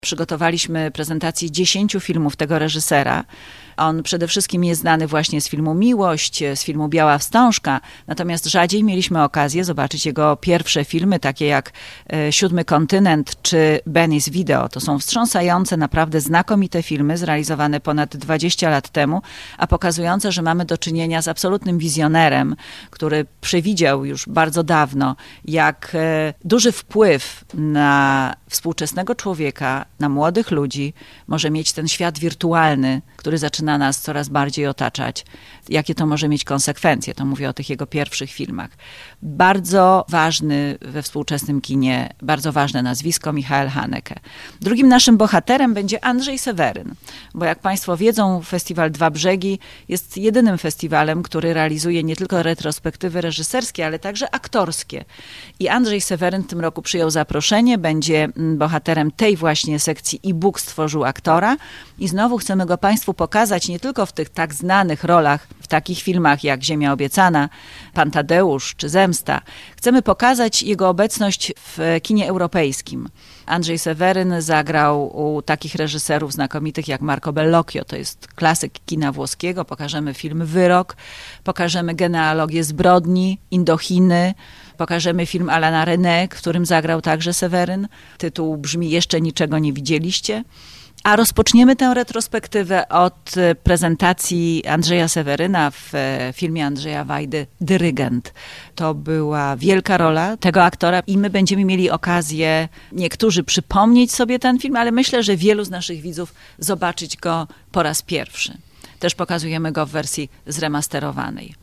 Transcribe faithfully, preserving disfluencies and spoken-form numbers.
Przygotowaliśmy prezentację dziesięciu filmów tego reżysera. On przede wszystkim jest znany właśnie z filmu Miłość, z filmu Biała Wstążka, natomiast rzadziej mieliśmy okazję zobaczyć jego pierwsze filmy, takie jak Siódmy Kontynent czy Benny's Video. To są wstrząsające, naprawdę znakomite filmy, zrealizowane ponad dwadzieścia lat temu, a pokazujące, że mamy do czynienia z absolutnym wizjonerem, który przewidział już bardzo dawno, jak duży wpływ na współczesnego człowieka, na młodych ludzi może mieć ten świat wirtualny, który zaczyna nas coraz bardziej otaczać. Jakie to może mieć konsekwencje? To mówię o tych jego pierwszych filmach. Bardzo ważny we współczesnym kinie, bardzo ważne nazwisko Michael Haneke. Drugim naszym bohaterem będzie Andrzej Seweryn, bo jak Państwo wiedzą, Festiwal Dwa Brzegi jest jedynym festiwalem, który realizuje nie tylko retrospektywy reżyserskie, ale także aktorskie. I Andrzej Seweryn w tym roku przyjął zaproszenie, będzie bohaterem tej właśnie sekcji i Bóg stworzył aktora i znowu chcemy go Państwu pokazać nie tylko w tych tak znanych rolach, w takich filmach jak Ziemia Obiecana, Pan Tadeusz czy Zemsta. Chcemy pokazać jego obecność w kinie europejskim. Andrzej Seweryn zagrał u takich reżyserów znakomitych jak Marco Bellocchio, to jest klasyk kina włoskiego. Pokażemy film Wyrok, pokażemy Genealogię zbrodni, Indochiny, pokażemy film Alana René, w którym zagrał także Seweryn. Tytuł brzmi Jeszcze niczego nie widzieliście. A rozpoczniemy tę retrospektywę od prezentacji Andrzeja Seweryna w filmie Andrzeja Wajdy Dyrygent. To była wielka rola tego aktora i my będziemy mieli okazję niektórzy przypomnieć sobie ten film, ale myślę, że wielu z naszych widzów zobaczyć go po raz pierwszy. Też pokazujemy go w wersji zremasterowanej.